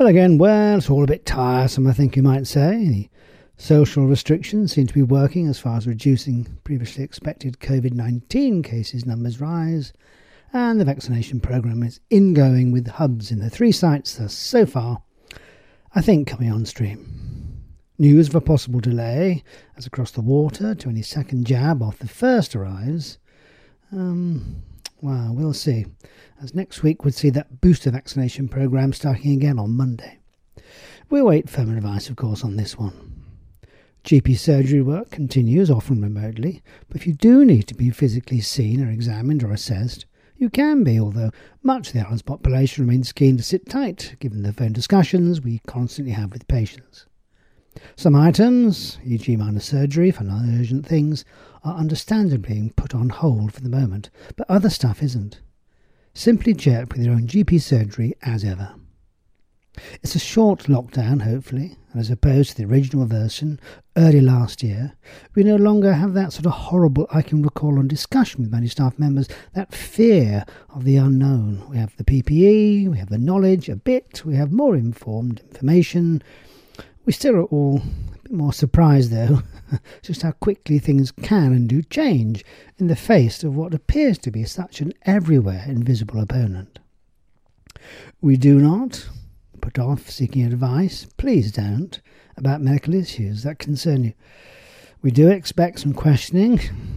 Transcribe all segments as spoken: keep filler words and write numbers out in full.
Well, again, well, it's all a bit tiresome, I think you might say. The social restrictions seem to be working as far as reducing previously expected covid nineteen cases numbers rise, and the vaccination programme is ingoing with hubs in the three sites thus so far, I think, coming on stream. News of a possible delay as across the water to any second jab off the first arrives. Um, well, we'll see, as next week would see that booster vaccination programme starting again on Monday. We'll wait firm advice, of course, on this one. G P surgery work continues, often remotely, but if you do need to be physically seen or examined or assessed, you can be, although much of the island's population remains keen to sit tight, given the phone discussions we constantly have with patients. Some items, for example minor surgery for non-urgent things, are understandably being put on hold for the moment, but other stuff isn't. Simply check with your own G P surgery as ever. It's a short lockdown, hopefully, and as opposed to the original version early last year, we no longer have that sort of horrible, I can recall on discussion with many staff members, that fear of the unknown. We have the P P E, we have the knowledge a bit, we have more informed information. We still are all a bit more surprised, though, just how quickly things can and do change in the face of what appears to be such an everywhere invisible opponent. We do not put off seeking advice, please don't, about medical issues that concern you. We do expect some questioning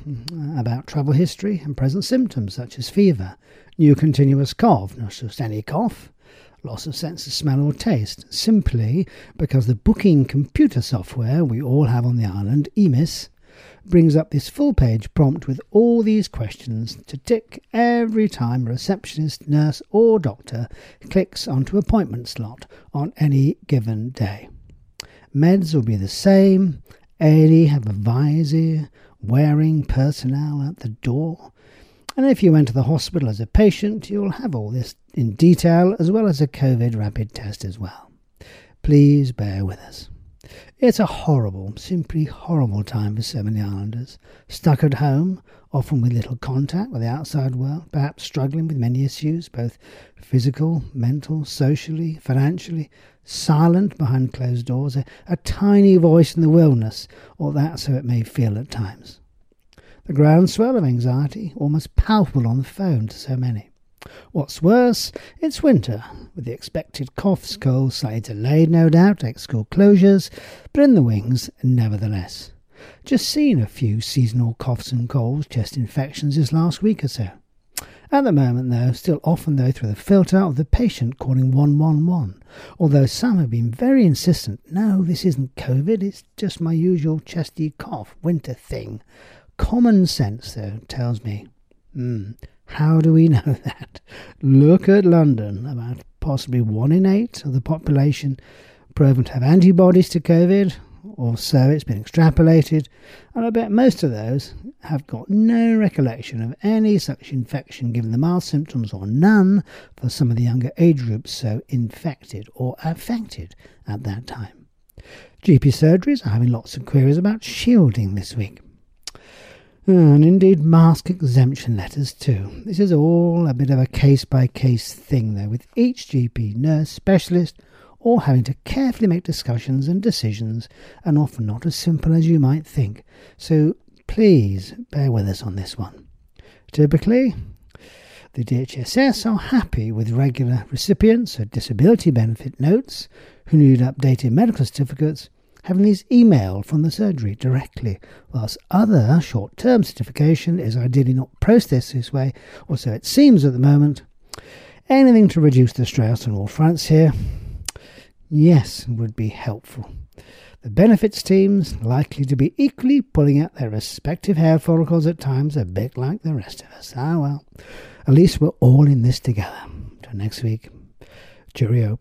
about travel history and present symptoms such as fever, new continuous cough, not just any cough, loss of sense of smell or taste, simply because the booking computer software we all have on the island, E M I S, brings up this full-page prompt with all these questions to tick every time a receptionist, nurse or doctor clicks onto appointment slot on any given day. Meds will be the same, A and E have a visor, wearing personnel at the door, and if you enter the hospital as a patient, you'll have all this in detail as well as a COVID rapid test as well. Please bear with us. It's a horrible, simply horrible time for so many islanders, stuck at home, often with little contact with the outside world, perhaps struggling with many issues, both physical, mental, socially, financially, silent behind closed doors, a, a tiny voice in the wilderness, or that so it may feel at times. The groundswell of anxiety, almost palpable on the phone to so many. What's worse, it's winter, with the expected coughs, colds, slightly delayed, no doubt, like school closures, but in the wings, nevertheless. Just seen a few seasonal coughs and colds, chest infections this last week or so. At the moment, though, still often, though, through the filter of the patient calling one one one, although some have been very insistent, no, this isn't COVID, it's just my usual chesty cough, winter thing. Common sense, though, tells me, hmm, how do we know that? Look at London, about possibly one in eight of the population proven to have antibodies to COVID, or so it's been extrapolated, and I bet most of those have got no recollection of any such infection given the mild symptoms or none for some of the younger age groups so infected or affected at that time. G P surgeries are having lots of queries about shielding this week. And indeed mask exemption letters too. This is all a bit of a case-by-case thing though, with each G P, nurse, specialist, all having to carefully make discussions and decisions, and often not as simple as you might think. So please bear with us on this one. Typically, the D H S S are happy with regular recipients of disability benefit notes who need updated medical certificates having these emailed from the surgery directly, whilst other short-term certification is ideally not processed this way, or so it seems at the moment. Anything to reduce the stress on all fronts here, yes, would be helpful. The benefits teams likely to be equally pulling out their respective hair follicles at times, a bit like the rest of us. Ah well, at least we're all in this together. Till next week, cheerio.